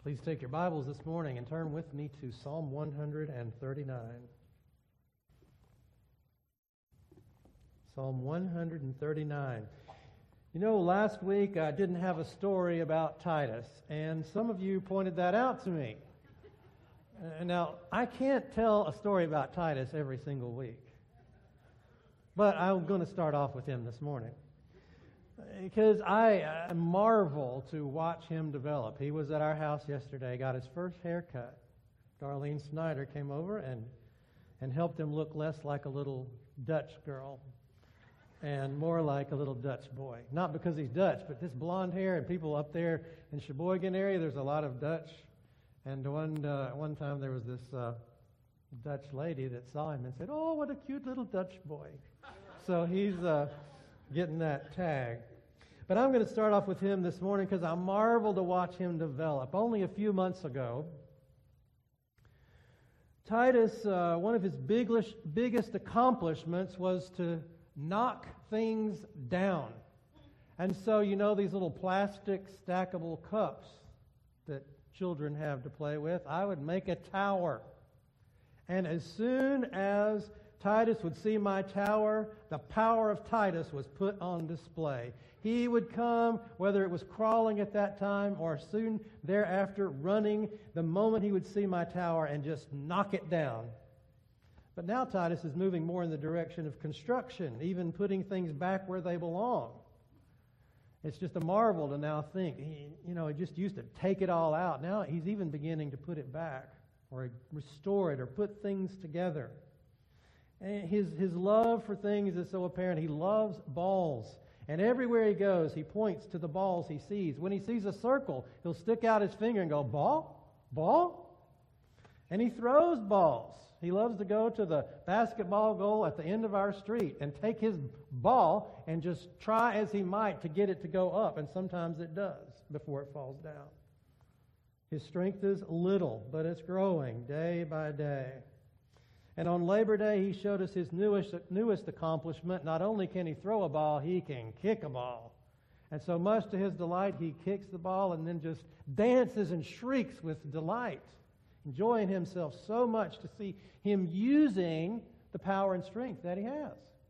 Please take your Bibles this morning and turn with me to Psalm 139. Psalm 139. You know, last week I didn't have a story about Titus, and some of you pointed that out to me. Now, I can't tell a story about Titus every single week, but I'm going to start off with him this morning, because I marvel to watch him develop. He was at our house yesterday, got his first haircut. Darlene Snyder came over and helped him look less like a little Dutch girl and more like a little Dutch boy. Not because he's Dutch, but this blonde hair, and people up there in Sheboygan area, there's a lot of Dutch. And one time there was this Dutch lady that saw him and said, "Oh, what a cute little Dutch boy." So he's getting that tag. But I'm going to start off with him this morning because I marvel to watch him develop. Only a few months ago, Titus, one of his biggest accomplishments was to knock things down. And so, you know, these little plastic stackable cups that children have to play with, I would make a tower. And as soon as Titus would see my tower, the power of Titus was put on display. He would come, whether it was crawling at that time or soon thereafter running, the moment he would see my tower and just knock it down. But now Titus is moving more in the direction of construction, even putting things back where they belong. It's just a marvel to now think, he just used to take it all out. Now he's even beginning to put it back or restore it or put things together. And his love for things is so apparent. He loves balls. And everywhere he goes, he points to the balls he sees. When he sees a circle, he'll stick out his finger and go, "Ball? Ball?" And he throws balls. He loves to go to the basketball goal at the end of our street and take his ball and just try as he might to get it to go up. And sometimes it does before it falls down. His strength is little, but it's growing day by day. And on Labor Day, he showed us his newest accomplishment. Not only can he throw a ball, he can kick a ball. And so much to his delight, he kicks the ball and then just dances and shrieks with delight, enjoying himself so much to see him using the power and strength that he has.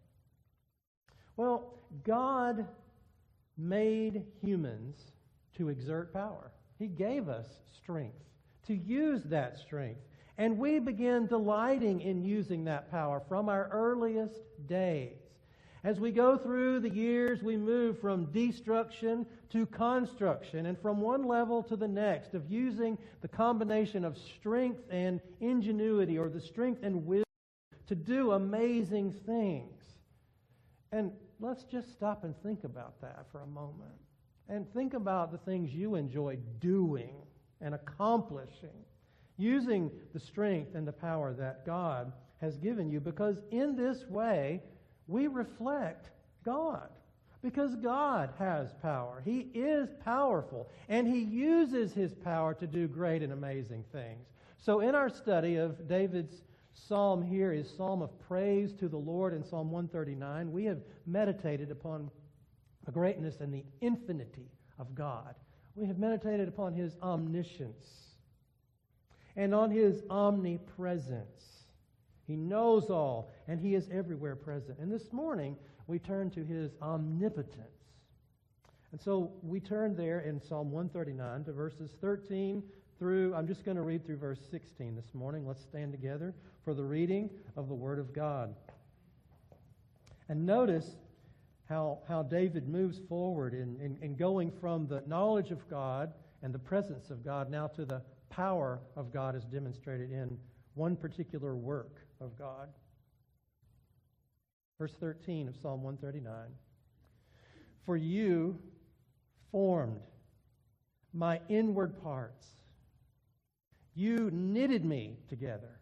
Well, God made humans to exert power. He gave us strength to use that strength. And we begin delighting in using that power from our earliest days. As we go through the years, we move from destruction to construction, and from one level to the next of using the combination of strength and ingenuity, or the strength and wisdom, to do amazing things. And let's just stop and think about that for a moment. And think about the things you enjoy doing and accomplishing, using the strength and the power that God has given you, because in this way, we reflect God, because God has power. He is powerful, and He uses His power to do great and amazing things. So in our study of David's psalm here, his psalm of praise to the Lord in Psalm 139, we have meditated upon the greatness and the infinity of God. We have meditated upon His omniscience and on His omnipresence. He knows all, and He is everywhere present. And this morning, we turn to His omnipotence. And so we turn there in Psalm 139 to verses 13 through, I'm just going to read through verse 16 this morning. Let's stand together for the reading of the Word of God. And notice how David moves forward in going from the knowledge of God and the presence of God now to the power of God as demonstrated in one particular work of God. Verse 13 of Psalm 139. For you formed my inward parts. You knitted me together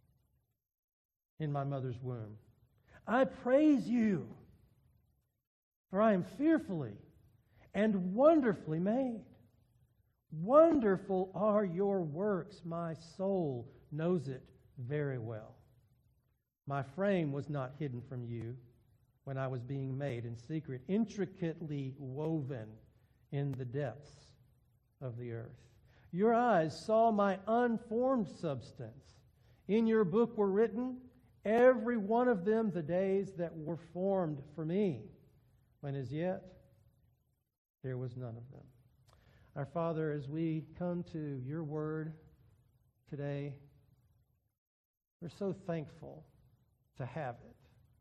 in my mother's womb. I praise you, for I am fearfully and wonderfully made. Wonderful are your works, my soul knows it very well. My frame was not hidden from you when I was being made in secret, intricately woven in the depths of the earth. Your eyes saw my unformed substance. In your book were written, every one of them, the days that were formed for me, when as yet there was none of them. Our Father, as we come to your word today, we're so thankful to have it.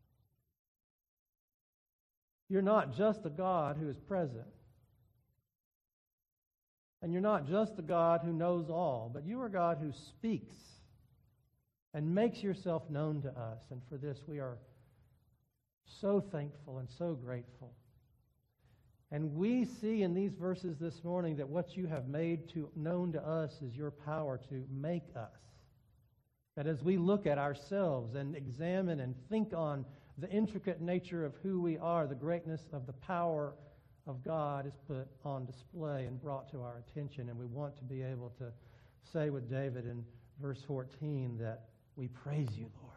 You're not just a God who is present, and you're not just a God who knows all, but you are a God who speaks and makes yourself known to us. And for this we are so thankful and so grateful. And we see in these verses this morning that what you have made known to us is your power to make us. That as we look at ourselves and examine and think on the intricate nature of who we are, the greatness of the power of God is put on display and brought to our attention. And we want to be able to say with David in verse 14 that we praise you, Lord.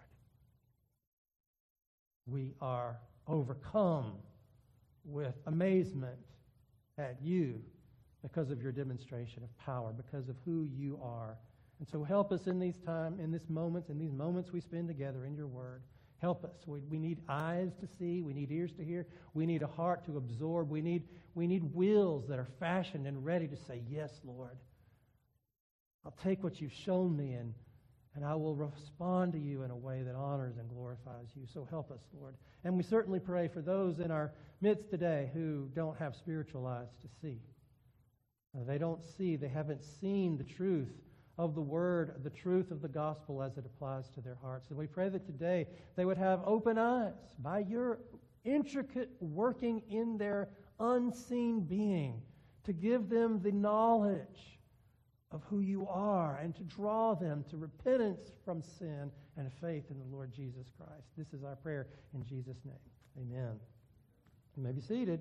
We are overcome with amazement at you because of your demonstration of power, because of who you are. And so help us in these moments we spend together in your word. Help us. We need eyes to see. We need ears to hear. We need a heart to absorb. We need wills that are fashioned and ready to say, yes, Lord. I'll take what you've shown me and I will respond to you in a way that honors and glorifies you. So help us, Lord. And we certainly pray for those in our midst today who don't have spiritual eyes to see. They don't see, they haven't seen the truth of the Word, the truth of the gospel as it applies to their hearts. And we pray that today they would have open eyes by your intricate working in their unseen being to give them the knowledge of who you are and to draw them to repentance from sin and faith in the Lord Jesus Christ. This is our prayer in Jesus' name. Amen. You may be seated.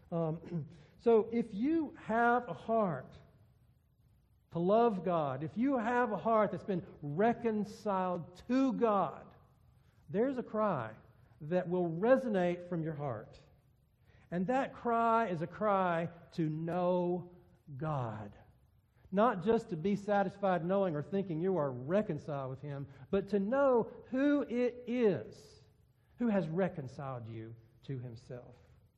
So if you have a heart to love God, if you have a heart that's been reconciled to God, there's a cry that will resonate from your heart. And that cry is a cry to know God. Not just to be satisfied knowing or thinking you are reconciled with Him, but to know who it is who has reconciled you to Himself.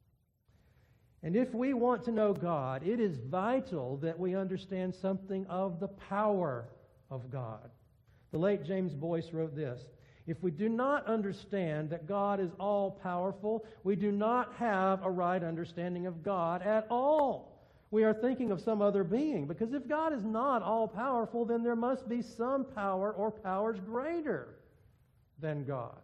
And if we want to know God, it is vital that we understand something of the power of God. The late James Boyce wrote this: if we do not understand that God is all-powerful, we do not have a right understanding of God at all. We are thinking of some other being, because if God is not all-powerful, then there must be some power or powers greater than God.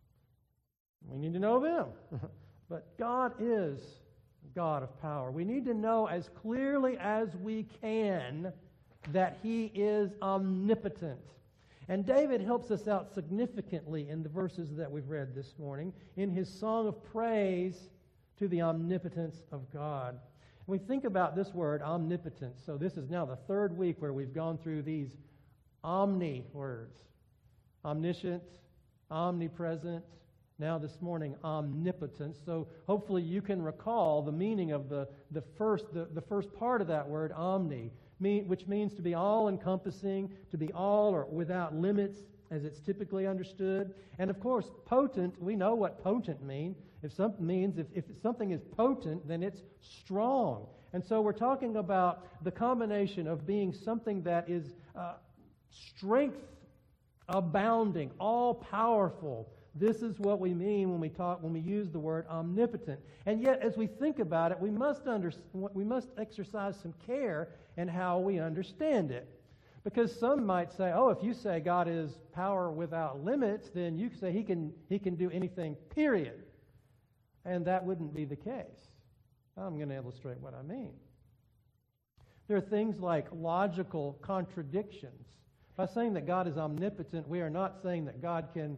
We need to know them. But God is God of power. We need to know as clearly as we can that He is omnipotent. And David helps us out significantly in the verses that we've read this morning in his song of praise to the omnipotence of God. We think about this word, omnipotence. So this is now the third week where we've gone through these omni words. Omniscient, omnipresent, now this morning, omnipotence. So hopefully you can recall the meaning of the first part of that word, omni, which means to be all-encompassing, to be all or without limits, as it's typically understood. And of course, potent, we know what potent means. If something is potent, then it's strong. And so we're talking about the combination of being something that is strength abounding, all-powerful. This is what we mean when we use the word omnipotent. And yet, as we think about it, we must exercise some care in how we understand it. Because some might say, oh, if you say God is power without limits, then you can say He can do anything, period. And that wouldn't be the case. I'm going to illustrate what I mean. There are things like logical contradictions. By saying that God is omnipotent, we are not saying that God can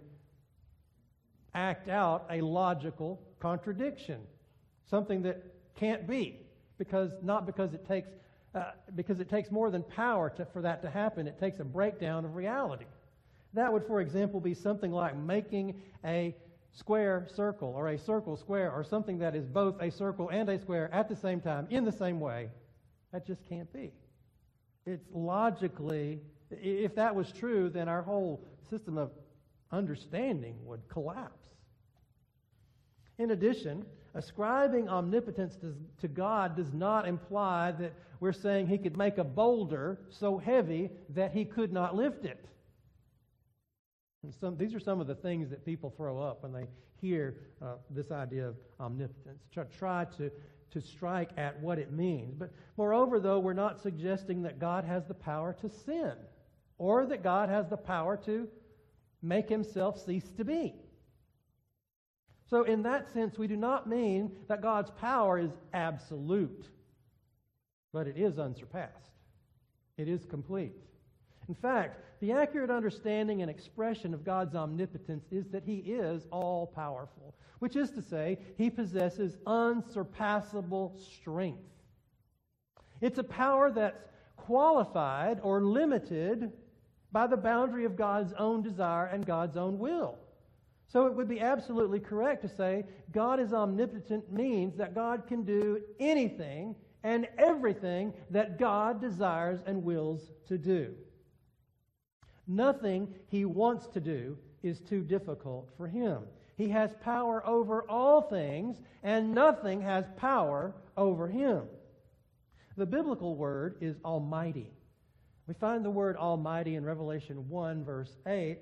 act out a logical contradiction, something that can't be, because it takes more than power for that to happen. It takes a breakdown of reality. That would, for example, be something like making a square circle or a circle square, or something that is both a circle and a square at the same time in the same way. That just can't be. it's logically, if that was true, then our whole system of understanding would collapse. In addition, ascribing omnipotence to God does not imply that we're saying he could make a boulder so heavy that he could not lift it. And these are some of the things that people throw up when they hear this idea of omnipotence. Try to strike at what it means. But moreover, though, we're not suggesting that God has the power to sin or that God has the power to make himself cease to be. So in that sense, we do not mean that God's power is absolute, but it is unsurpassed. It is complete. In fact, the accurate understanding and expression of God's omnipotence is that he is all-powerful, which is to say, he possesses unsurpassable strength. It's a power that's qualified or limited by the boundary of God's own desire and God's own will. So it would be absolutely correct to say God is omnipotent means that God can do anything and everything that God desires and wills to do. Nothing he wants to do is too difficult for him. He has power over all things, and nothing has power over him. The biblical word is almighty. We find the word almighty in Revelation 1, verse 8,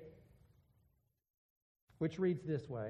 which reads this way.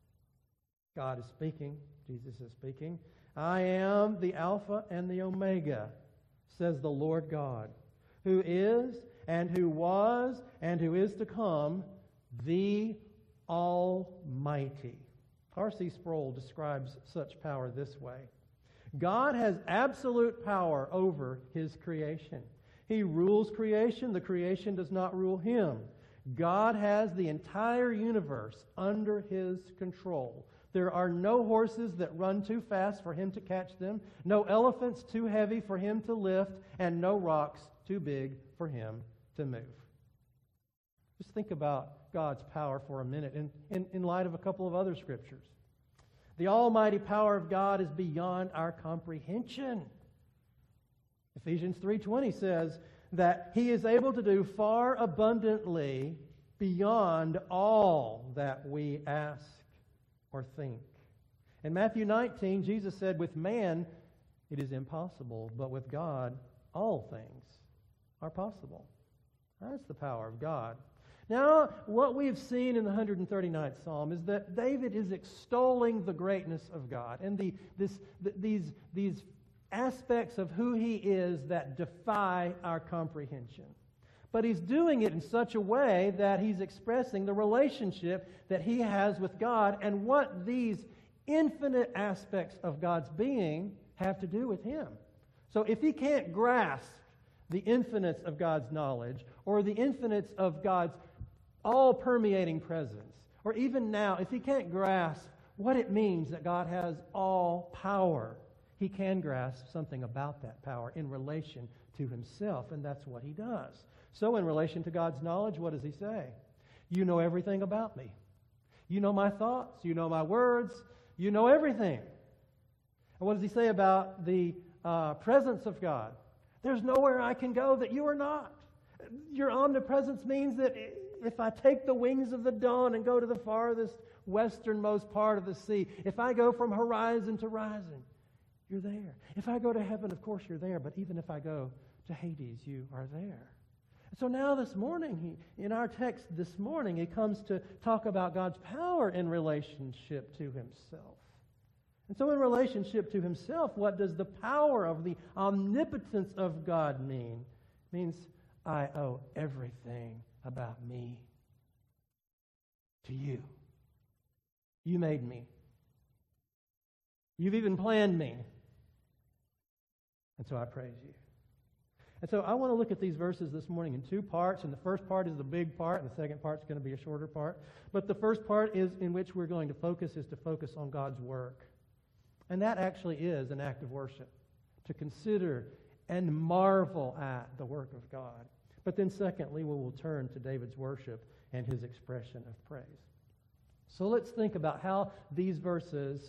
God is speaking. Jesus is speaking. I am the Alpha and the Omega, says the Lord God, who is and who was and who is to come, the Almighty. R.C. Sproul describes such power this way. God has absolute power over his creation. He rules creation. The creation does not rule him. God has the entire universe under his control. There are no horses that run too fast for him to catch them, no elephants too heavy for him to lift, and no rocks too big for him to move. Just think about God's power for a minute in light of a couple of other scriptures. The almighty power of God is beyond our comprehension. Ephesians 3:20 says that he is able to do far abundantly beyond all that we ask or think. In Matthew 19, Jesus said, with man it is impossible, but with God all things are possible. That's the power of God. Now, what we have seen in the 139th Psalm is that David is extolling the greatness of God and these aspects of who he is that defy our comprehension. But he's doing it in such a way that he's expressing the relationship that he has with God and what these infinite aspects of God's being have to do with him. So if he can't grasp the infinites of God's knowledge or the infinites of God's all-permeating presence, or even now, if he can't grasp what it means that God has all power, he can grasp something about that power in relation to himself, and that's what he does. So in relation to God's knowledge, what does he say? You know everything about me. You know my thoughts. You know my words. You know everything. And what does he say about the presence of God? There's nowhere I can go that you are not. Your omnipresence means that if I take the wings of the dawn and go to the farthest westernmost part of the sea, if I go from horizon to horizon, you're there. If I go to heaven, of course you're there, but even if I go to Hades, you are there. So now this morning, in our text this morning, he comes to talk about God's power in relationship to himself. And so in relationship to himself, what does the power of the omnipotence of God mean? It means I owe everything about me to you. You made me. You've even planned me. And so I praise you. And so I want to look at these verses this morning in two parts, and the first part is the big part, and the second part is going to be a shorter part. But the first part is in which we're going to focus on God's work. And that actually is an act of worship, to consider and marvel at the work of God. But then secondly, we will turn to David's worship and his expression of praise. So let's think about how these verses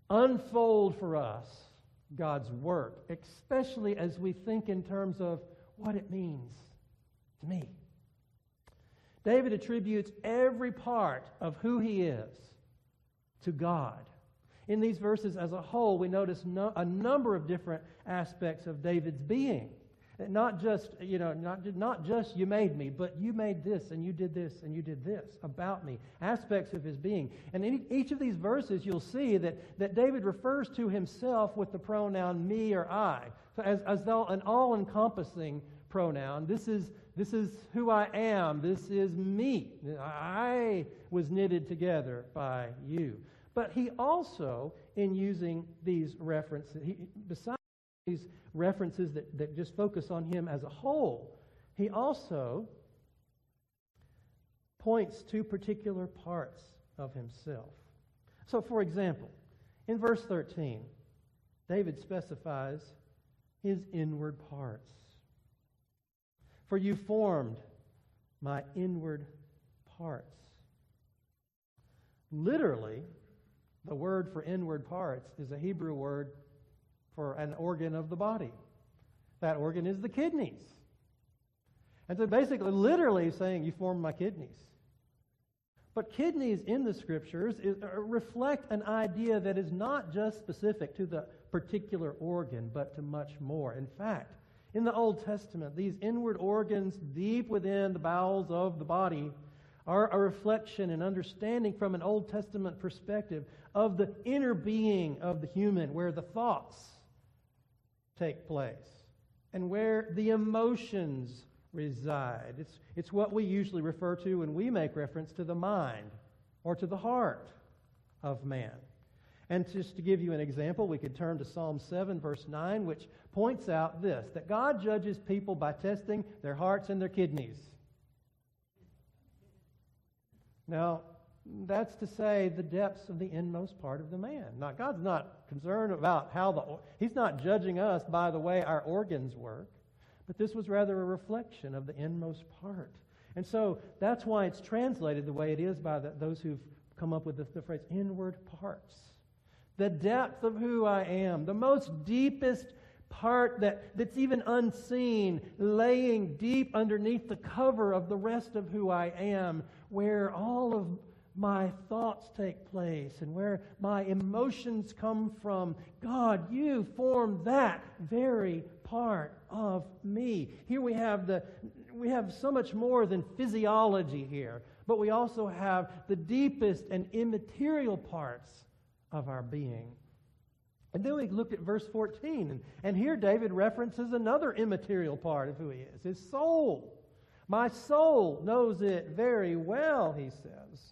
unfold for us God's work, especially as we think in terms of what it means to me. David attributes every part of who he is to God. In these verses as a whole, we notice a number of different aspects of David's being. Not just you made me, but you made this, and you did this, and you did this about me. Aspects of his being. And in each of these verses, you'll see that David refers to himself with the pronoun me or I. So as though an all-encompassing pronoun. This is who I am. This is me. I was knitted together by you. But he also, in using these references, besides these references that just focus on him as a whole, he also points to particular parts of himself. So, for example, in verse 13, David specifies his inward parts. For you formed my inward parts. Literally, the word for inward parts is a Hebrew word for an organ of the body. That organ is the kidneys. And so basically, literally saying, you formed my kidneys. But kidneys in the Scriptures reflect an idea that is not just specific to the particular organ, but to much more. In fact, in the Old Testament, these inward organs deep within the bowels of the body are a reflection and understanding from an Old Testament perspective of the inner being of the human, where the thoughts take place and where the emotions reside. It's what we usually refer to when we make reference to the mind or to the heart of man. And just to give you an example, we could turn to Psalm 7, verse 9, which points out this, that God judges people by testing their hearts and their kidneys. Now, that's to say the depths of the inmost part of the man. Now, God's not concerned about He's not judging us by the way our organs work, but this was rather a reflection of the inmost part. And so that's why it's translated the way it is by those who've come up with the phrase inward parts. The depth of who I am, the most deepest part that's even unseen, laying deep underneath the cover of the rest of who I am, where all of my thoughts take place and where my emotions come from. God, you formed that very part of me. Here we have so much more than physiology here, but we also have the deepest and immaterial parts of our being. And then we look at verse 14, and here David references another immaterial part of who he is, his soul. My soul knows it very well, he says.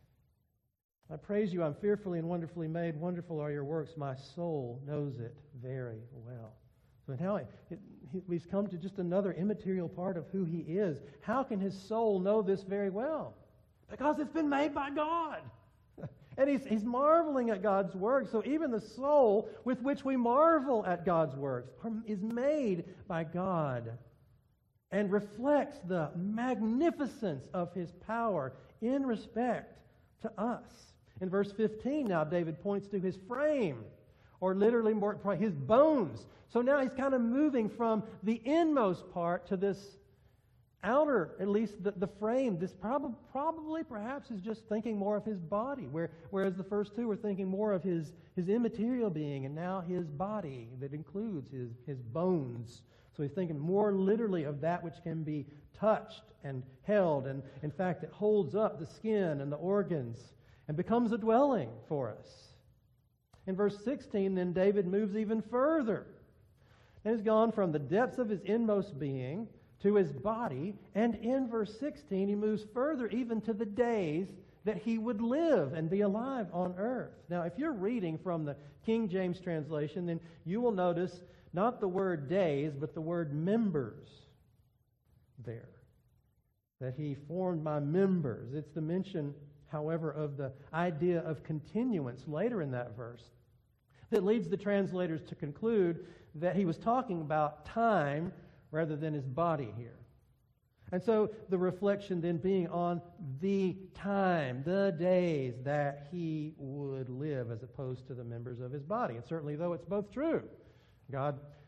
I praise you, I'm fearfully and wonderfully made. Wonderful are your works. My soul knows it very well. So now he's come to just another immaterial part of who he is. How can his soul know this very well? Because it's been made by God. And he's marveling at God's works. So even the soul with which we marvel at God's works is made by God and reflects the magnificence of his power in respect to us. In verse 15 now, David points to his frame, or literally more, his bones. So now he's kind of moving from the inmost part to this outer, at least the frame. This probably perhaps is just thinking more of his body, whereas the first two were thinking more of his immaterial being, and now his body that includes his bones. So he's thinking more literally of that which can be touched and held, and in fact it holds up the skin and the organs and becomes a dwelling for us. In verse 16, then David moves even further. And he's gone from the depths of his inmost being to his body, and in verse 16 he moves further even to the days that he would live and be alive on earth. Now, if you're reading from the King James translation, then you will notice not the word days, but the word members there. That he formed my members. It's the mention, however, of the idea of continuance later in that verse that leads the translators to conclude that he was talking about time rather than his body here. And so the reflection then being on the time, the days that he would live as opposed to the members of his body. And certainly, though it's both true, God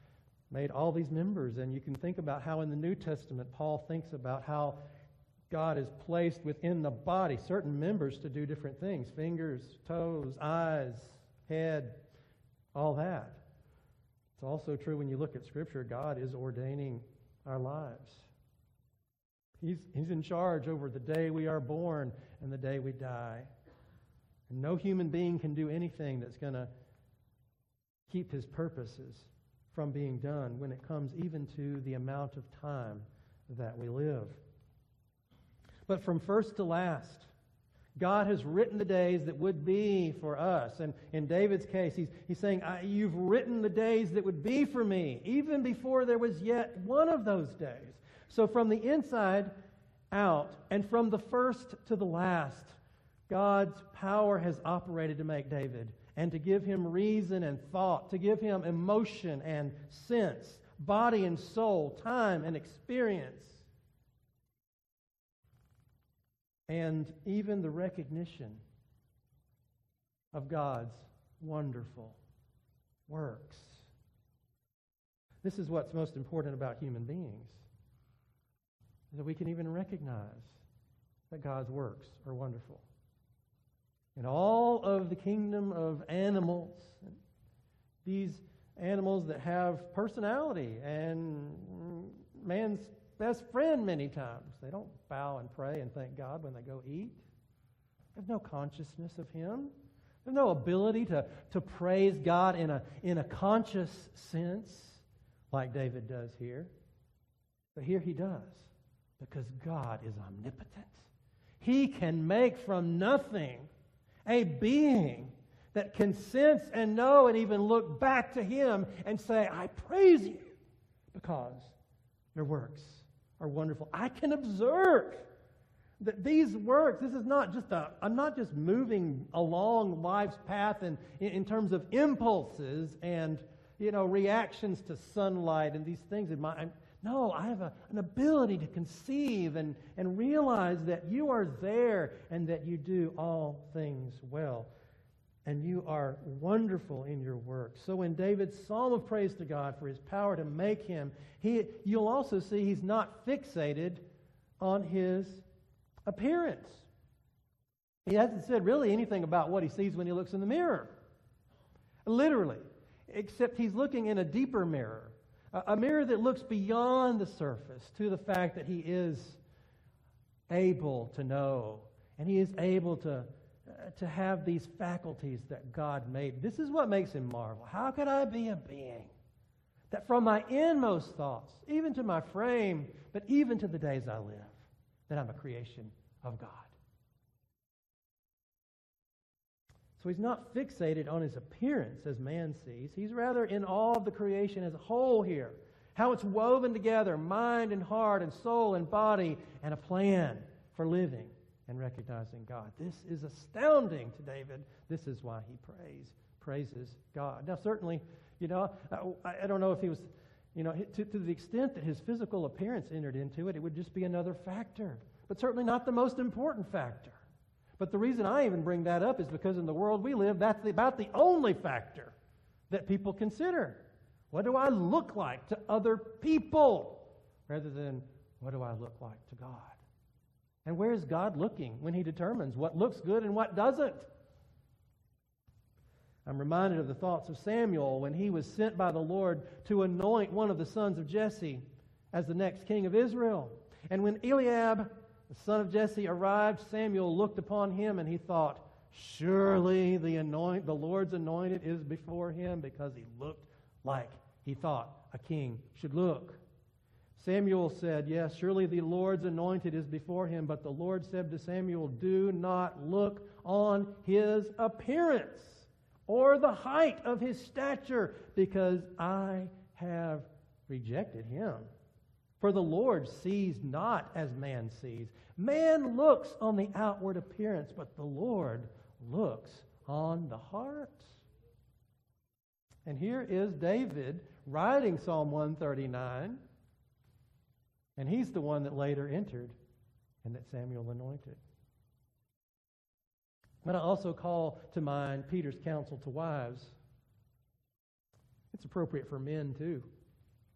made all these members. And you can think about how in the New Testament Paul thinks about how God has placed within the body certain members to do different things. Fingers, toes, eyes, head, all that. It's also true when you look at Scripture, God is ordaining our lives. He's in charge over the day we are born and the day we die. And no human being can do anything that's going to keep His purposes from being done when it comes even to the amount of time that we live. But from first to last, God has written the days that would be for us. And in David's case, he's saying, you've written the days that would be for me, even before there was yet one of those days. So from the inside out, and from the first to the last, God's power has operated to make David, and to give him reason and thought, to give him emotion and sense, body and soul, time and experience, and even the recognition of God's wonderful works. This is what's most important about human beings, that we can even recognize that God's works are wonderful. In all of the kingdom of animals, these animals that have personality and man's best friend many times, they don't bow and pray and thank God when they go eat. They have no consciousness of Him. They have no ability to praise God in a conscious sense like David does here. But here he does, because God is omnipotent. He can make from nothing a being that can sense and know and even look back to Him and say, I praise you because your works are wonderful. I can observe that these works, this is not just I'm not just moving along life's path in terms of impulses and, reactions to sunlight and these things in my. No, I have an ability to conceive and realize that you are there and that you do all things well. And you are wonderful in your work. So in David's psalm of praise to God for His power to make him, you'll also see he's not fixated on his appearance. He hasn't said really anything about what he sees when he looks in the mirror. Literally. Except he's looking in a deeper mirror. A mirror that looks beyond the surface to the fact that he is able to know and he is able to have these faculties that God made. This is what makes him marvel. How could I be a being that from my inmost thoughts, even to my frame, but even to the days I live, that I'm a creation of God? So he's not fixated on his appearance as man sees. He's rather in awe of the creation as a whole here. How it's woven together, mind and heart and soul and body, and a plan for living and recognizing God. This is astounding to David. This is why he praises God. Now certainly, I don't know if he was, to the extent that his physical appearance entered into it, it would just be another factor. But certainly not the most important factor. But the reason I even bring that up is because in the world we live, that's about the only factor that people consider. What do I look like to other people? Rather than, what do I look like to God? And where is God looking when He determines what looks good and what doesn't? I'm reminded of the thoughts of Samuel when he was sent by the Lord to anoint one of the sons of Jesse as the next king of Israel. And when Eliab, the son of Jesse, arrived, Samuel looked upon him and he thought, surely the Lord's anointed is before him, because he looked like he thought a king should look. Samuel said, yes, surely the Lord's anointed is before him. But the Lord said to Samuel, do not look on his appearance or the height of his stature, because I have rejected him. For the Lord sees not as man sees. Man looks on the outward appearance, but the Lord looks on the heart. And here is David writing Psalm 139, and he's the one that later entered and that Samuel anointed. But I also call to mind Peter's counsel to wives. It's appropriate for men too.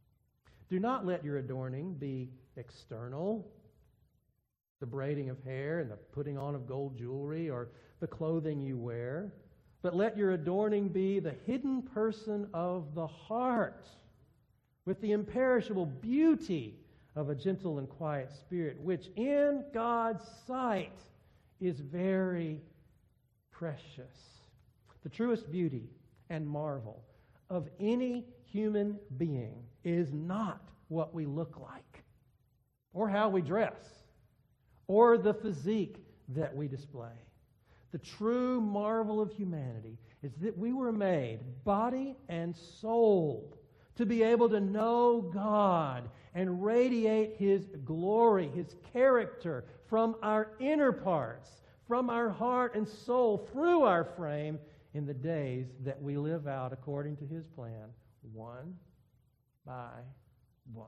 Do not let your adorning be external, the braiding of hair and the putting on of gold jewelry or the clothing you wear, but let your adorning be the hidden person of the heart, with the imperishable beauty of a gentle and quiet spirit, which in God's sight is very precious. The truest beauty and marvel of any human being is not what we look like, or how we dress, or the physique that we display. The true marvel of humanity is that we were made, body and soul, to be able to know God and radiate His glory, His character from our inner parts, from our heart and soul, through our frame in the days that we live out according to His plan, one by one.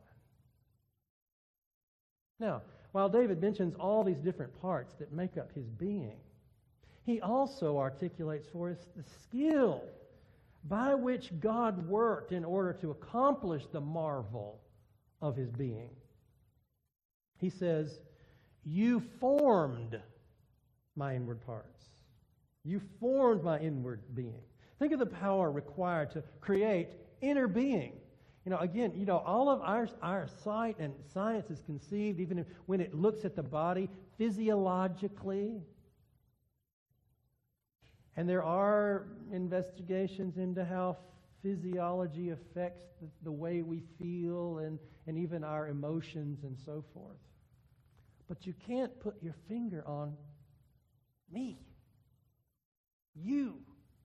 Now, while David mentions all these different parts that make up his being, he also articulates for us the skill by which God worked in order to accomplish the marvel of his being. He says, "You formed my inward parts. You formed my inward being." Think of the power required to create inner being. Again, all of our sight and science is conceived, even when it looks at the body physiologically. And there are investigations into how physiology affects the way we feel and even our emotions and so forth. But you can't put your finger on me. You.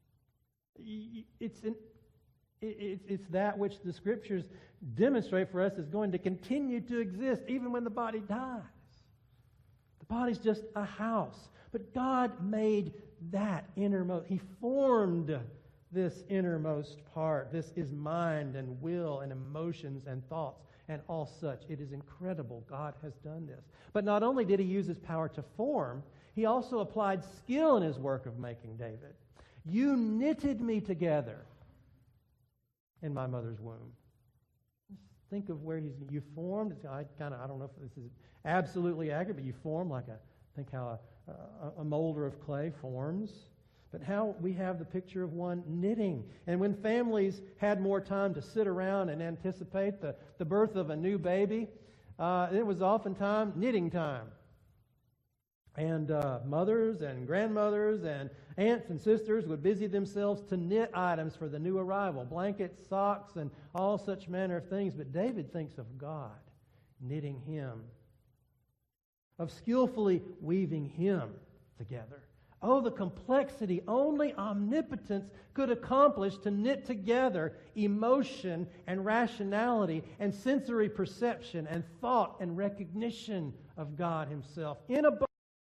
It's that which the Scriptures demonstrate for us is going to continue to exist even when the body dies. The body's just a house. But God made that innermost. He formed this innermost part. This is mind and will and emotions and thoughts and all such. It is incredible God has done this. But not only did He use His power to form, He also applied skill in His work of making David. You knitted me together in my mother's womb. Just think of where you formed. I don't know if this is absolutely accurate, but you form think how a molder of clay forms. But how we have the picture of one knitting. And when families had more time to sit around and anticipate the birth of a new baby, it was oftentimes knitting time. And mothers and grandmothers and aunts and sisters would busy themselves to knit items for the new arrival, blankets, socks, and all such manner of things. But David thinks of God knitting him, of skillfully weaving him together. Oh, the complexity only omnipotence could accomplish to knit together emotion and rationality and sensory perception and thought and recognition of God Himself in a body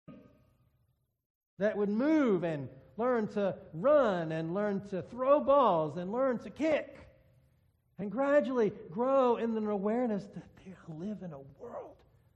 that would move and learn to run and learn to throw balls and learn to kick and gradually grow in an awareness that they live in a world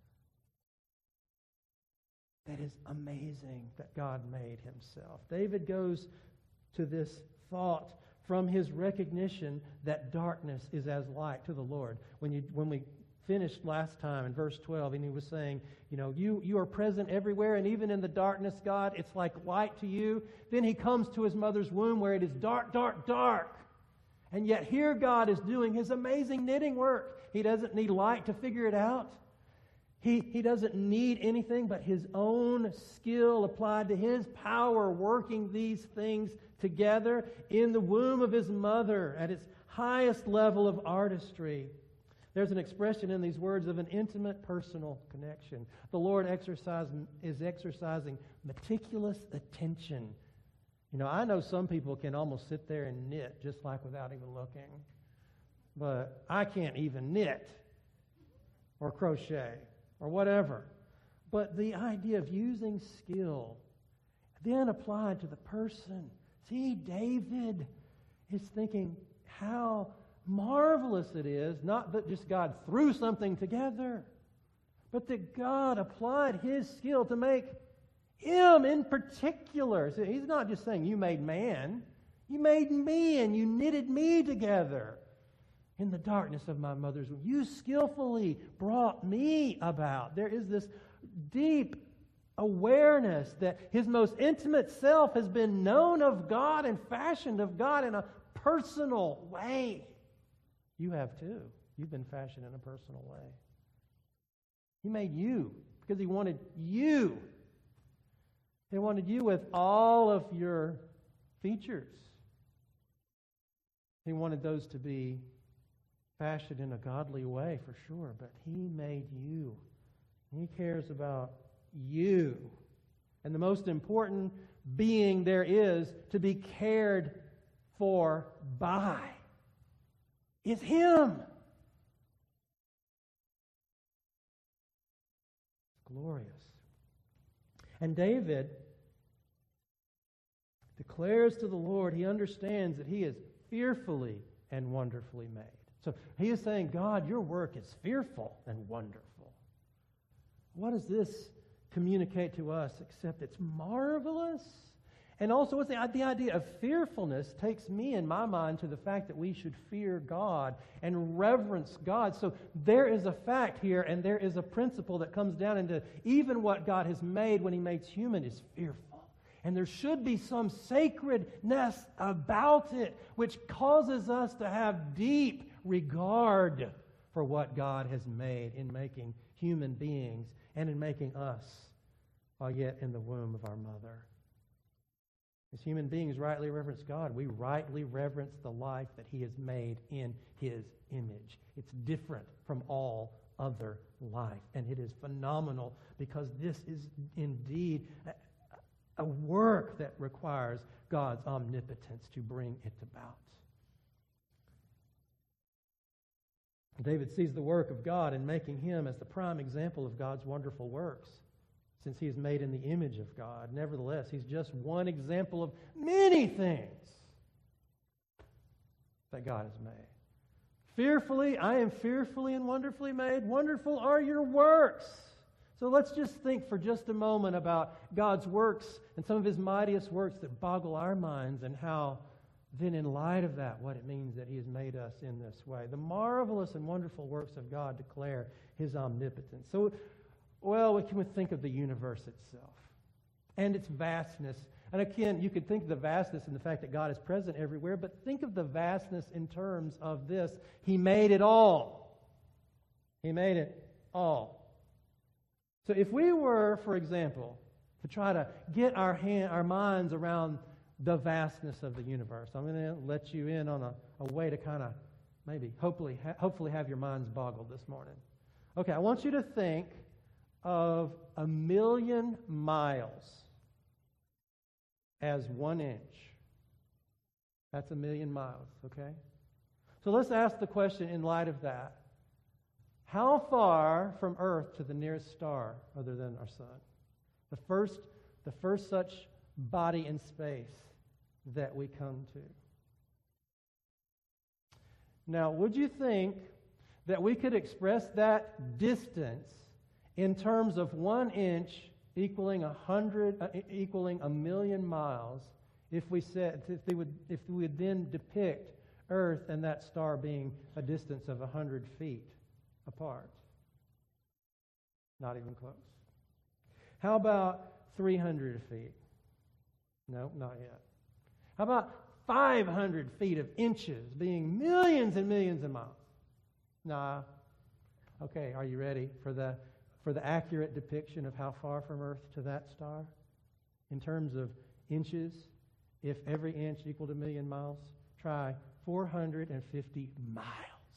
that is amazing that God made Himself. David goes to this thought from his recognition that darkness is as light to the Lord. When we finished last time in verse 12, and he was saying, you are present everywhere, and even in the darkness, God, it's like light to you. Then he comes to his mother's womb where it is dark, dark, dark. And yet here God is doing His amazing knitting work. He doesn't need light to figure it out. He doesn't need anything but His own skill applied to His power, working these things together in the womb of His mother at its highest level of artistry. There's an expression in these words of an intimate personal connection. The Lord is exercising meticulous attention. I know some people can almost sit there and knit just like without even looking. But I can't even knit or crochet or whatever. But the idea of using skill then applied to the person. See, David is thinking how marvelous it is, not that just God threw something together, but that God applied His skill to make him in particular. So He's not just saying, you made man, you made me and you knitted me together. in the darkness of my mother's womb. You skillfully brought me about. There is this deep awareness that his most intimate self has been known of God and fashioned of God in a personal way. You have too. You've been fashioned in a personal way. He made you because he wanted you. He wanted you with all of your features. He wanted those to be fashioned in a godly way, for sure, but he made you. He cares about you. And the most important being there is to be cared for by is him. It's glorious. And David declares to the Lord, he understands that he is fearfully and wonderfully made. So he is saying, God, your work is fearful and wonderful. What does this communicate to us except it's marvelous? And also, what's the idea of fearfulness takes me in my mind to the fact that we should fear God and reverence God. So there is a fact here, and there is a principle that comes down into even what God has made when he makes human is fearful. And there should be some sacredness about it, which causes us to have deep regard for what God has made in making human beings and in making us while yet in the womb of our mother. As human beings rightly reverence God, we rightly reverence the life that he has made in his image. It's different from all other life, and it is phenomenal because this is indeed a work that requires God's omnipotence to bring it about. David sees the work of God in making him as the prime example of God's wonderful works, since he is made in the image of God. Nevertheless, he's just one example of many things that God has made. I am fearfully and wonderfully made. Wonderful are your works. So let's just think for just a moment about God's works and some of his mightiest works that boggle our minds, and how then in light of that, what it means that he has made us in this way. The marvelous and wonderful works of God declare his omnipotence. So, we can think of the universe itself and its vastness. And again, you could think of the vastness in the fact that God is present everywhere, but think of the vastness in terms of this. He made it all. He made it all. So if we were, for example, to try to get our minds around the vastness of the universe, I'm going to let you in on a way to kind of maybe, hopefully have your minds boggled this morning. Okay, I want you to think of 1,000,000 miles as 1 inch. That's 1,000,000 miles, okay? So let's ask the question in light of that. How far from Earth to the nearest star other than our sun? The first such body in space that we come to. Now, would you think that we could express that distance in terms of 1 inch equaling 1,000,000 miles if we would then depict Earth and that star being a distance of 100 feet apart? Not even close. How about 300 feet? No, not yet. How about 500 feet of inches being millions and millions of miles? Nah. Okay, are you ready for the accurate depiction of how far from Earth to that star? In terms of inches, if every inch equaled 1,000,000 miles, try 450 miles.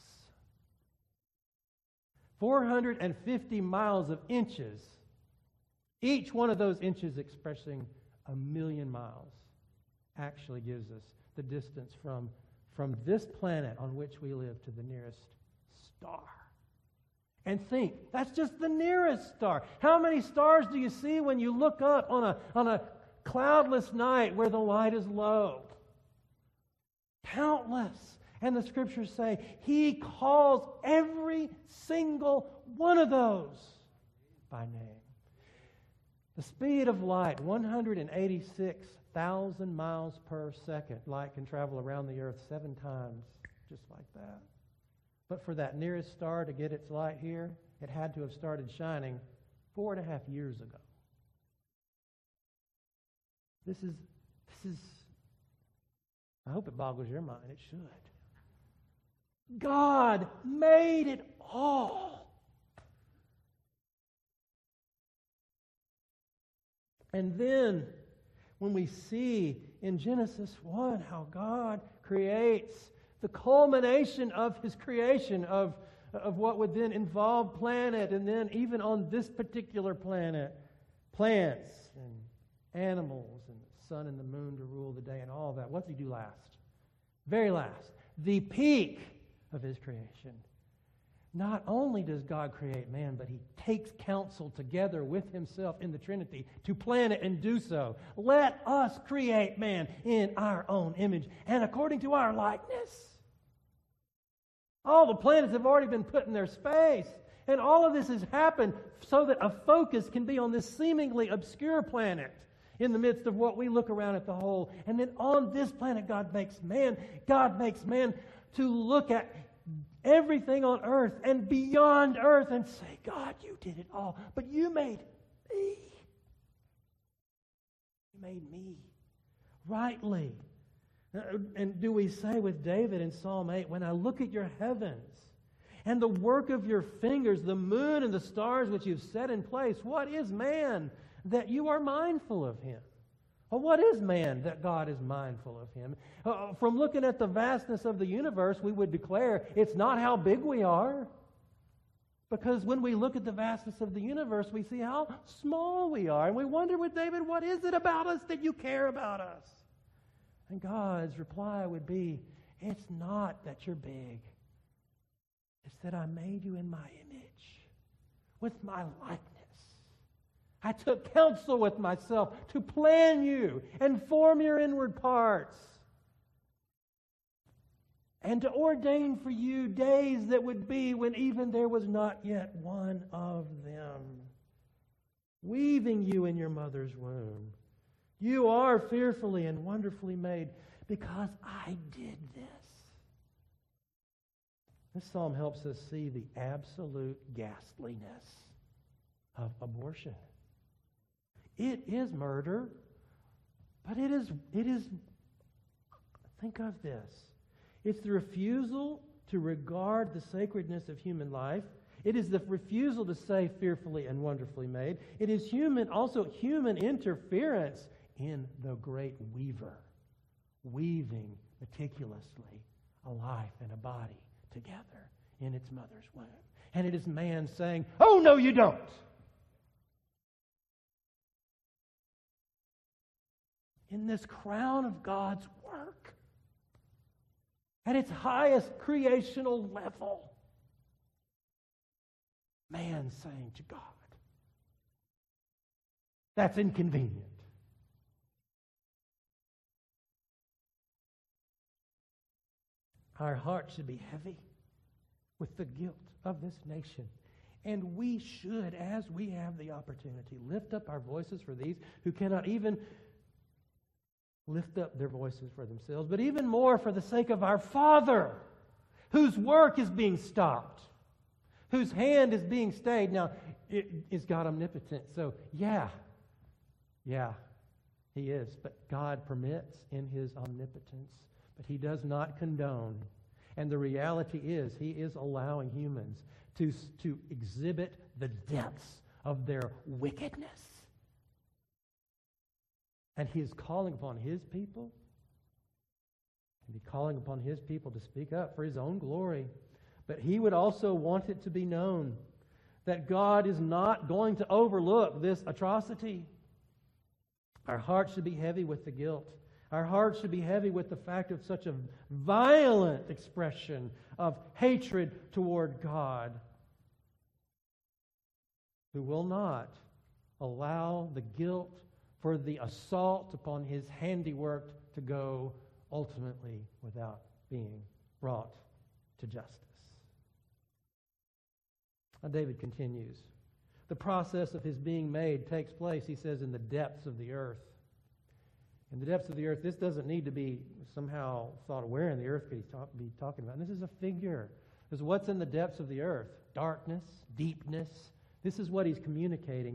450 miles of inches. Each one of those inches expressing 1,000,000 miles actually gives us the distance from this planet on which we live to the nearest star. And think, that's just the nearest star. How many stars do you see when you look up on a cloudless night where the light is low? Countless. And the scriptures say he calls every single one of those by name. The speed of light, 186,000 miles per second. Light can travel around the earth 7 times, just like that. But for that nearest star to get its light here, it had to have started shining 4.5 years ago. This is, I hope it boggles your mind. It should. God made it all. And then, when we see in Genesis 1 how God creates the culmination of His creation of what would then involve planet, and then even on this particular planet, plants and animals and the sun and the moon to rule the day and all that. What's He do last? Very last. The peak of His creation. Not only does God create man, but He takes counsel together with Himself in the Trinity to plan it and do so. Let us create man in our own image and according to our likeness. All the planets have already been put in their space. And all of this has happened so that a focus can be on this seemingly obscure planet in the midst of what we look around at the whole. And then on this planet, God makes man. God makes man to look at everything on earth and beyond earth and say, God, you did it all. But you made me. You made me rightly. And do we say with David in Psalm 8, when I look at your heavens and the work of your fingers, the moon and the stars which you've set in place, what is man that you are mindful of him? Well, what is man that God is mindful of him? From looking at the vastness of the universe, we would declare it's not how big we are. Because when we look at the vastness of the universe, we see how small we are. And we wonder with David, what is it about us that you care about us? And God's reply would be, it's not that you're big. It's that I made you in my image, with my likeness. I took counsel with myself to plan you and form your inward parts, and to ordain for you days that would be when even there was not yet one of them, weaving you in your mother's womb. You are fearfully and wonderfully made because I did this. This psalm helps us see the absolute ghastliness of abortion. It is murder, but it is, think of this. It's the refusal to regard the sacredness of human life. It is the refusal to say fearfully and wonderfully made. It is also human interference in the great weaver, weaving meticulously a life and a body together in its mother's womb. And it is man saying, oh, no, you don't. In this crown of God's work, at its highest creational level, man saying to God, that's inconvenient. Our hearts should be heavy with the guilt of this nation. And we should, as we have the opportunity, lift up our voices for these who cannot even lift up their voices for themselves, but even more for the sake of our Father, whose work is being stopped, whose hand is being stayed. Now, is God omnipotent? So, yeah, He is. But God permits in His omnipotence, but He does not condone. And the reality is, He is allowing humans to exhibit the depths of their wickedness. And He is calling upon His people, and He's calling upon His people to speak up for His own glory. But He would also want it to be known that God is not going to overlook this atrocity. Our hearts should be heavy with the guilt. Our hearts should be heavy with the fact of such a violent expression of hatred toward God, who will not allow the guilt for the assault upon His handiwork to go ultimately without being brought to justice. Now David continues. The process of his being made takes place, he says, in the depths of the earth. In the depths of the earth, this doesn't need to be somehow thought of where in the earth could he be talking about. And this is a figure. Because what's in the depths of the earth? Darkness, deepness. This is what he's communicating.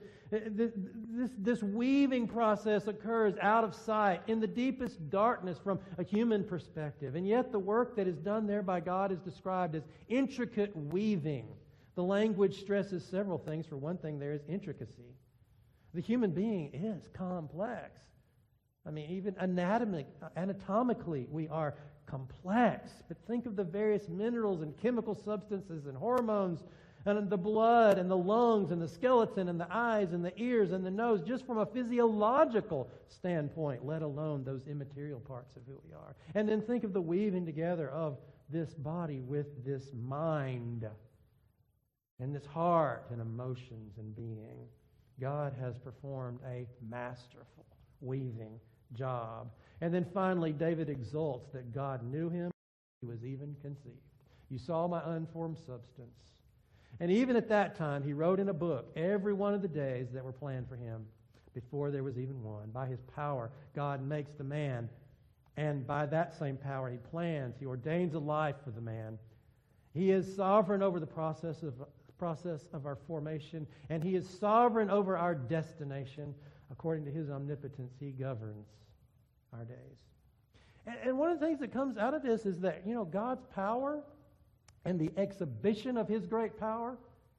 This weaving process occurs out of sight, in the deepest darkness from a human perspective. And yet the work that is done there by God is described as intricate weaving. The language stresses several things. For one thing, there is intricacy. The human being is complex. I mean, even anatomically, we are complex. But think of the various minerals and chemical substances and hormones and the blood and the lungs and the skeleton and the eyes and the ears and the nose, just from a physiological standpoint, let alone those immaterial parts of who we are. And then think of the weaving together of this body with this mind and this heart and emotions and being. God has performed a masterful weaving job. And then finally, David exults that God knew him. He was even conceived. You saw my unformed substance. And even at that time, he wrote in a book every one of the days that were planned for him before there was even one. By his power, God makes the man. And by that same power, he plans, he ordains a life for the man. He is sovereign over the process of our formation, and he is sovereign over our destination. According to his omnipotence, he governs our days. And one of the things that comes out of this is that, God's power and the exhibition of his great power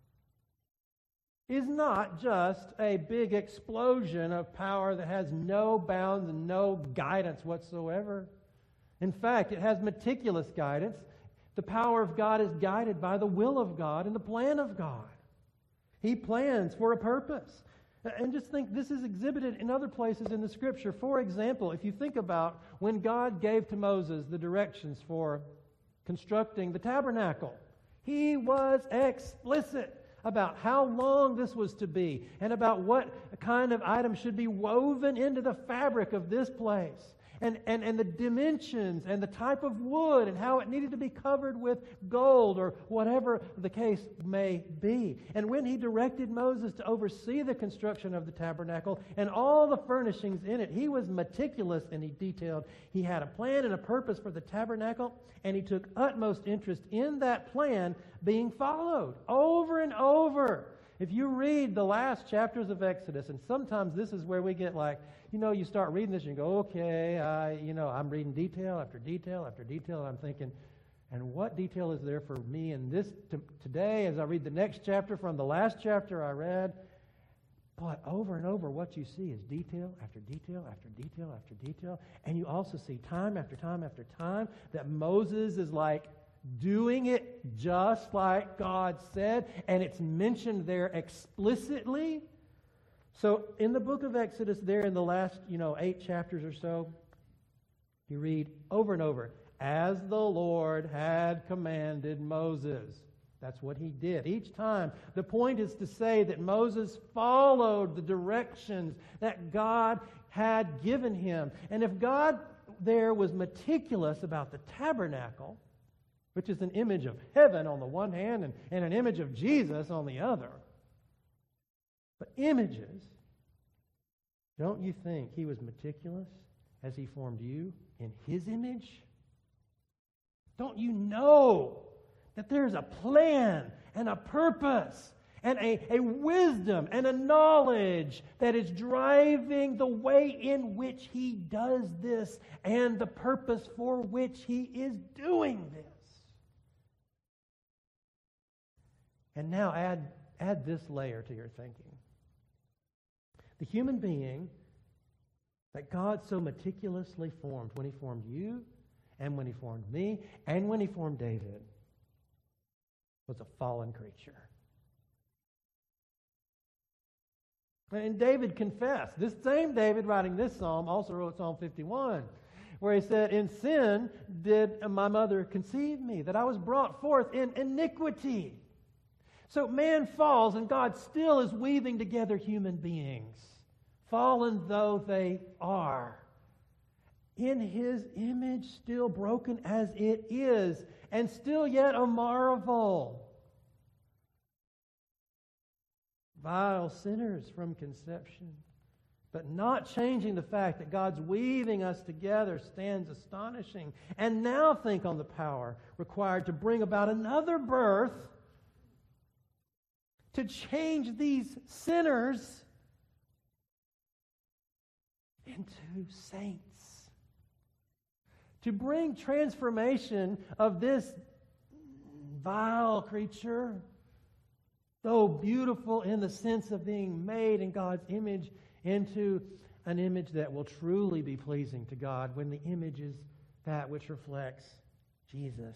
is not just a big explosion of power that has no bounds and no guidance whatsoever. In fact, it has meticulous guidance. The power of God is guided by the will of God and the plan of God. He plans for a purpose. And just think, this is exhibited in other places in the Scripture. For example, if you think about when God gave to Moses the directions for constructing the tabernacle, he was explicit about how long this was to be and about what kind of items should be woven into the fabric of this place. And the dimensions and the type of wood and how it needed to be covered with gold or whatever the case may be. And when he directed Moses to oversee the construction of the tabernacle and all the furnishings in it, he was meticulous and he detailed. He had a plan and a purpose for the tabernacle, and he took utmost interest in that plan being followed over and over. If you read the last chapters of Exodus, and sometimes this is where we get like, you start reading this and you go, okay, I'm reading detail after detail after detail, and I'm thinking, and what detail is there for me in this today as I read the next chapter from the last chapter I read? But over and over, what you see is detail after detail after detail after detail, and you also see time after time after time that Moses is like doing it just like God said, and it's mentioned there explicitly. So in the book of Exodus there in the last, 8 chapters or so, you read over and over, as the Lord had commanded Moses. That's what he did. Each time, the point is to say that Moses followed the directions that God had given him. And if God there was meticulous about the tabernacle, which is an image of heaven on the one hand and an image of Jesus on the other, but images, don't you think he was meticulous as he formed you in his image? Don't you know that there's a plan and a purpose and a wisdom and a knowledge that is driving the way in which he does this and the purpose for which he is doing this? And now add this layer to your thinking. The human being that God so meticulously formed when he formed you and when he formed me and when he formed David was a fallen creature. And David confessed. This same David writing this psalm also wrote Psalm 51, where he said, in sin did my mother conceive me, that I was brought forth in iniquity. So man falls, and God still is weaving together human beings, fallen though they are, in his image, still broken as it is, and still yet a marvel. Vile sinners from conception, But not changing the fact that God's weaving us together stands astonishing. And now think on the power required to bring about another birth, to change these sinners into saints, to bring transformation of this vile creature, though beautiful in the sense of being made in God's image, into an image that will truly be pleasing to God when the image is that which reflects Jesus.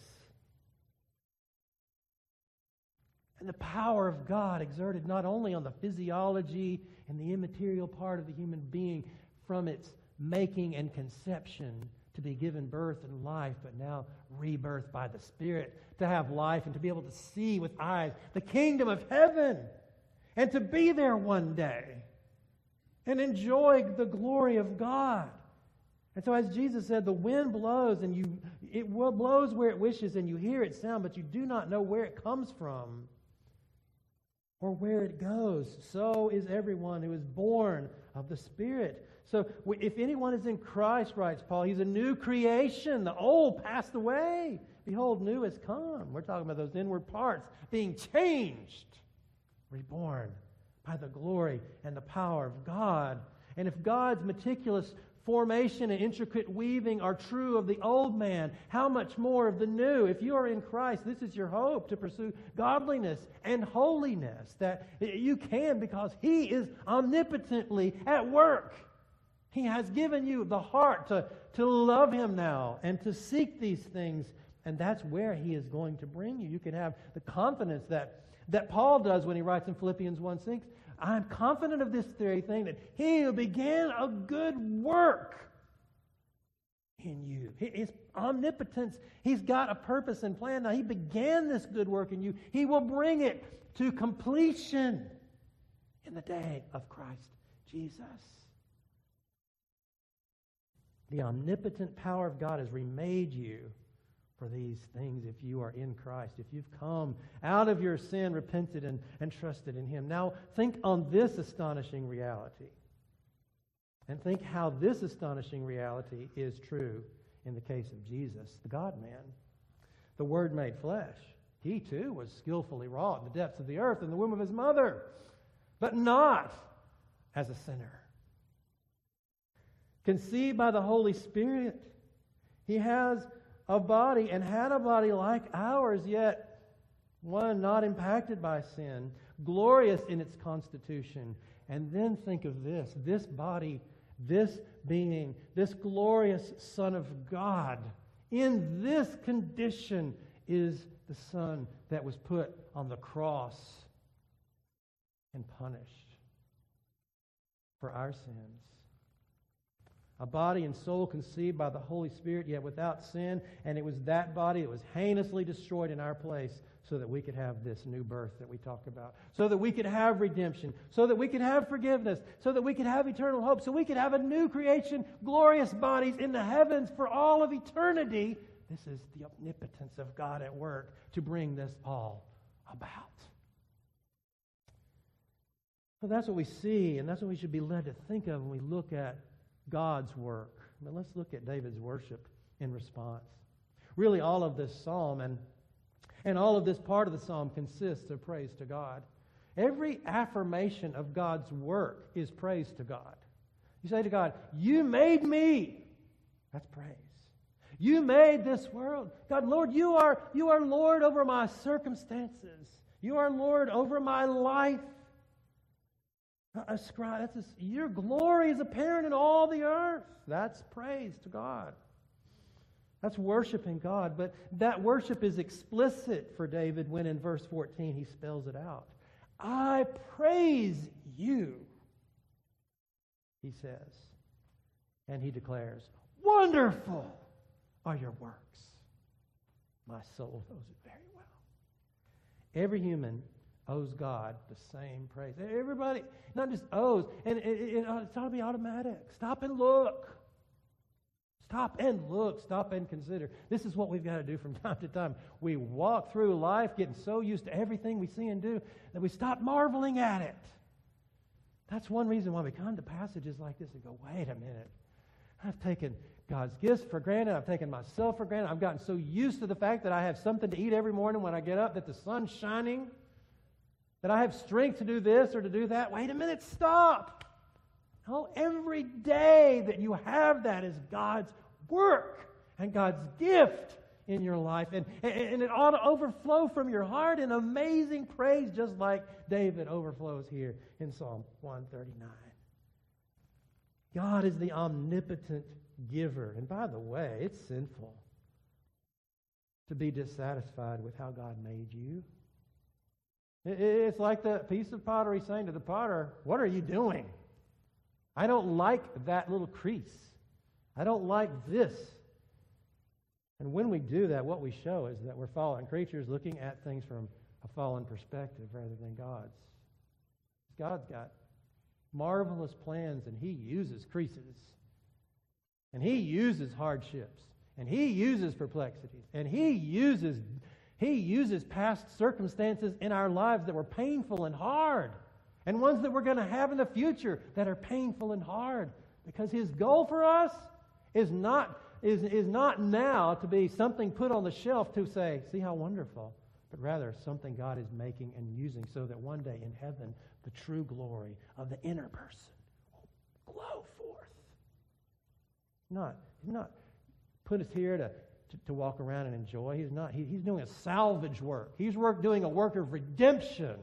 And the power of God exerted not only on the physiology and the immaterial part of the human being from its making and conception to be given birth and life, but now rebirth by the Spirit to have life and to be able to see with eyes the kingdom of heaven and to be there one day and enjoy the glory of God. And so as Jesus said, the wind blows and it blows where it wishes and you hear its sound, but you do not know where it comes from or where it goes. So is everyone who is born of the Spirit. So if anyone is in Christ, writes Paul, he's a new creation. The old passed away. Behold, new has come. We're talking about those inward parts being changed, reborn by the glory and the power of God. And if God's meticulous formation and intricate weaving are true of the old man, how much more of the new? If you are in Christ, this is your hope to pursue godliness and holiness, that you can because He is omnipotently at work. He has given you the heart to love Him now and to seek these things, and that's where He is going to bring you. You can have the confidence that Paul does when he writes in Philippians 1:6, I'm confident of this very thing, that He who began a good work in you. His omnipotence, He's got a purpose and plan. Now, He began this good work in you. He will bring it to completion in the day of Christ Jesus. The omnipotent power of God has remade you for these things if you are in Christ, if you've come out of your sin, repented, and trusted in Him. Now, think on this astonishing reality. And think how this astonishing reality is true in the case of Jesus, the God-man, the Word made flesh. He, too, was skillfully wrought in the depths of the earth in the womb of His mother, but not as a sinner. Conceived by the Holy Spirit, He has a body and had a body like ours, yet one not impacted by sin, glorious in its constitution. And then think of this body, this being, this glorious Son of God, in this condition is the Son that was put on the cross and punished for our sins. A body and soul conceived by the Holy Spirit, yet without sin. And it was that body that was heinously destroyed in our place so that we could have this new birth that we talk about. So that we could have redemption. So that we could have forgiveness. So that we could have eternal hope. So we could have a new creation, glorious bodies in the heavens for all of eternity. This is the omnipotence of God at work to bring this all about. So that's what we see, and that's what we should be led to think of when we look at God's work. But let's look at David's worship in response. Really, all of this psalm and all of this part of the psalm consists of praise to God. Every affirmation of God's work is praise to God. You say to God, you made me. That's praise. You made this world. God, Lord, you are Lord over my circumstances. You are Lord over my life. Your glory is apparent in all the earth. That's praise to God. That's worshiping God. But that worship is explicit for David when in verse 14 he spells it out. I praise you, he says. And he declares, wonderful are your works. My soul knows it very well. Every human owes God the same praise. Everybody, not just owes, and it ought to be automatic. Stop and look. Stop and look. Stop and consider. This is what we've got to do from time to time. We walk through life getting so used to everything we see and do that we stop marveling at it. That's one reason why we come to passages like this and go, wait a minute. I've taken God's gifts for granted. I've taken myself for granted. I've gotten so used to the fact that I have something to eat every morning when I get up, that the sun's shining, that I have strength to do this or to do that. Wait a minute, stop. No, every day that you have that is God's work and God's gift in your life. And it ought to overflow from your heart in amazing praise, just like David overflows here in Psalm 139. God is the omnipotent giver. And by the way, it's sinful to be dissatisfied with how God made you. It's like the piece of pottery saying to the potter, what are you doing? I don't like that little crease. I don't like this. And when we do that, what we show is that we're fallen creatures looking at things from a fallen perspective rather than God's. God's got marvelous plans, and He uses creases. And He uses hardships. And He uses perplexities. And He uses past circumstances in our lives that were painful and hard. And ones that we're going to have in the future that are painful and hard. Because His goal for us is not now to be something put on the shelf to say, see how wonderful, but rather something God is making and using so that one day in heaven, the true glory of the inner person will glow forth. He's not put us here to walk around and enjoy. He's not. He's doing a salvage work. He's doing a work of redemption.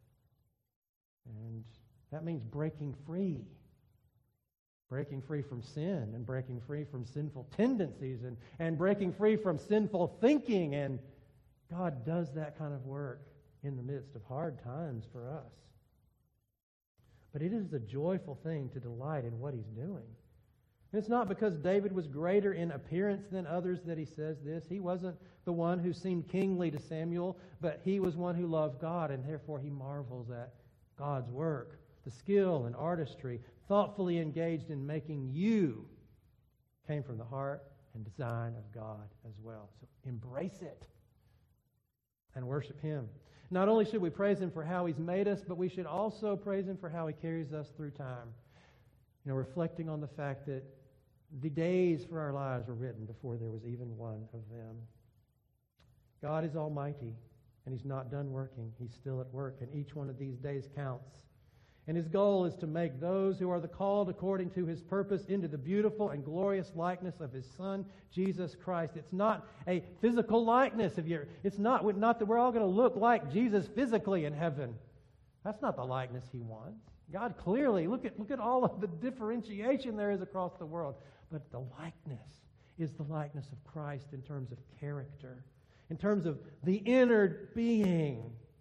And that means breaking free. Breaking free from sin and breaking free from sinful tendencies and breaking free from sinful thinking. And God does that kind of work in the midst of hard times for us. But it is a joyful thing to delight in what He's doing. And it's not because David was greater in appearance than others that he says this. He wasn't the one who seemed kingly to Samuel, but he was one who loved God, and therefore he marvels at God's work, the skill and artistry, thoughtfully engaged in making you, came from the heart and design of God as well. So embrace it and worship Him. Not only should we praise Him for how He's made us, but we should also praise Him for how He carries us through time. Reflecting on the fact that the days for our lives were written before there was even one of them. God is almighty, and He's not done working. He's still at work, and each one of these days counts. And His goal is to make those who are the called according to His purpose into the beautiful and glorious likeness of His Son, Jesus Christ. It's not a physical likeness. It's not that we're all going to look like Jesus physically in heaven. That's not the likeness He wants. God clearly, look at all of the differentiation there is across the world. But the likeness is the likeness of Christ in terms of character, in terms of the inner being.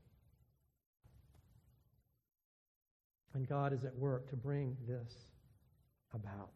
And God is at work to bring this about.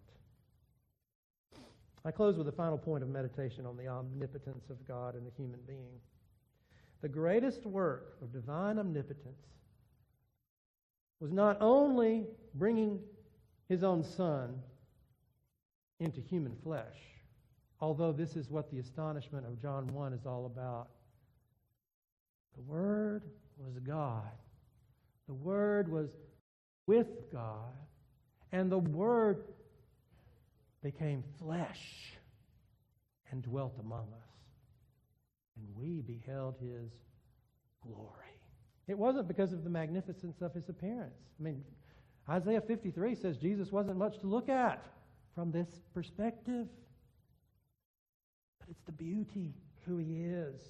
I close with a final point of meditation on the omnipotence of God and the human being. The greatest work of divine omnipotence was not only bringing His own Son into human flesh, although this is what the astonishment of John 1 is all about. The Word was God. The Word was with God, and the Word became flesh and dwelt among us, and we beheld His glory. It wasn't because of the magnificence of His appearance. Isaiah 53 says Jesus wasn't much to look at from this perspective. But it's the beauty of who He is.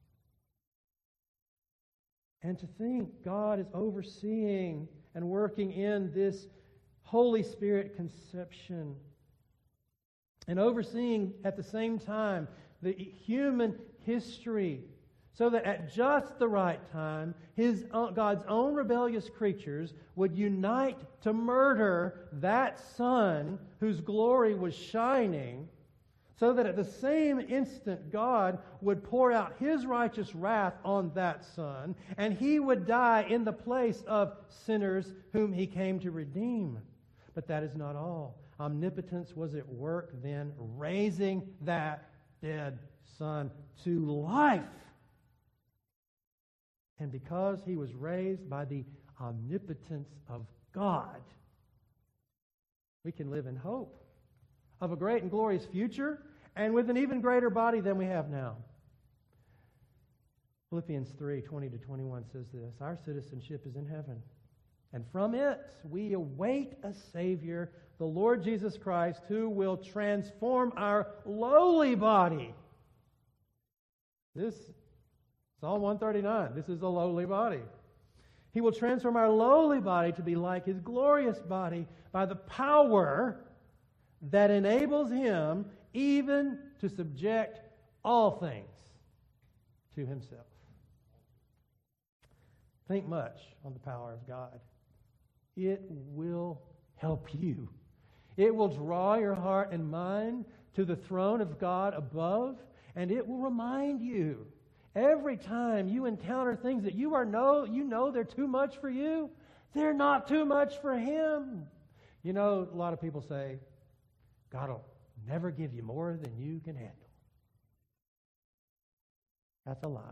And to think God is overseeing and working in this Holy Spirit conception and overseeing at the same time the human history, so that at just the right time, God's own rebellious creatures would unite to murder that Son whose glory was shining, so that at the same instant God would pour out His righteous wrath on that Son, and He would die in the place of sinners whom He came to redeem. But that is not all. Omnipotence was at work then, raising that dead Son to life. And because He was raised by the omnipotence of God, we can live in hope of a great and glorious future and with an even greater body than we have now. Philippians 3:20-21 says this, our citizenship is in heaven, and from it we await a Savior, the Lord Jesus Christ, who will transform our lowly body. This, Psalm 139, this is the lowly body. He will transform our lowly body to be like His glorious body by the power that enables Him even to subject all things to Himself. Think much on the power of God. It will help you. It will draw your heart and mind to the throne of God above, and it will remind you every time you encounter things that you know they're too much for you, they're not too much for Him. You know, a lot of people say, God will never give you more than you can handle. That's a lie.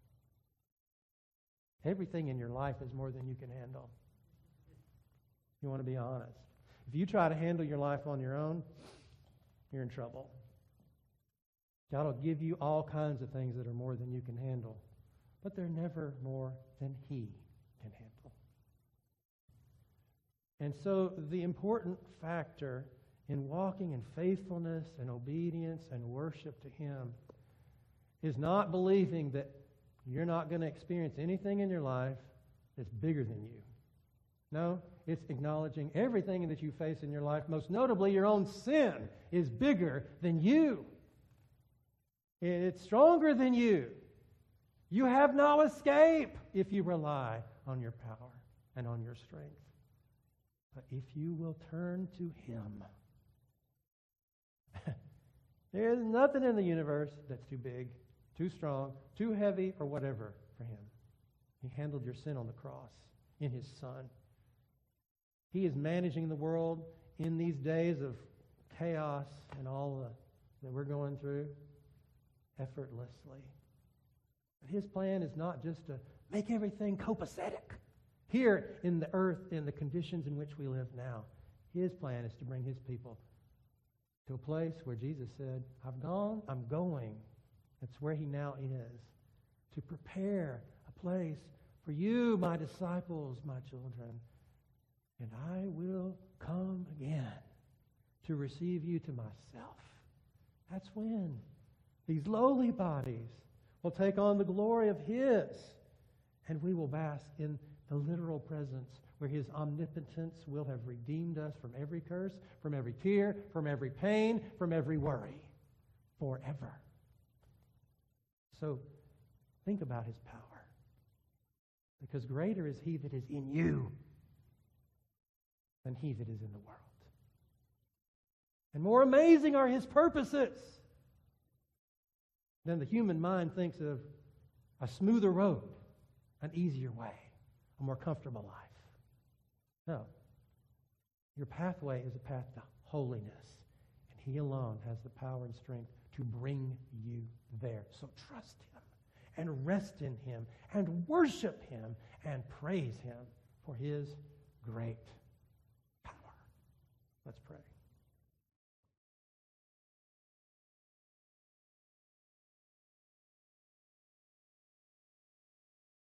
Everything in your life is more than you can handle. You want to be honest. If you try to handle your life on your own, you're in trouble. God will give you all kinds of things that are more than you can handle, but they're never more than He can handle. And so the important factor in walking in faithfulness and obedience and worship to Him is not believing that you're not going to experience anything in your life that's bigger than you. No, it's acknowledging everything that you face in your life, most notably your own sin, is bigger than you. It's stronger than you. You have no escape if you rely on your power and on your strength. But if you will turn to Him, there is nothing in the universe that's too big, too strong, too heavy, or whatever for Him. He handled your sin on the cross in His Son. He is managing the world in these days of chaos and all that we're going through effortlessly. But His plan is not just to make everything copacetic here in the earth, in the conditions in which we live now. His plan is to bring His people to a place where Jesus said, I've gone, I'm going. That's where He now is. To prepare a place for you, my disciples, my children. And I will come again to receive you to myself. That's when these lowly bodies will take on the glory of His, and we will bask in the literal presence where His omnipotence will have redeemed us from every curse, from every tear, from every pain, from every worry, forever. So think about His power, because greater is He that is in you than he that is in the world. And more amazing are His purposes than the human mind thinks of a smoother road, an easier way, a more comfortable life. No. Your pathway is a path to holiness, and He alone has the power and strength to bring you there. So trust Him and rest in Him and worship Him and praise Him for His great power. Let's pray.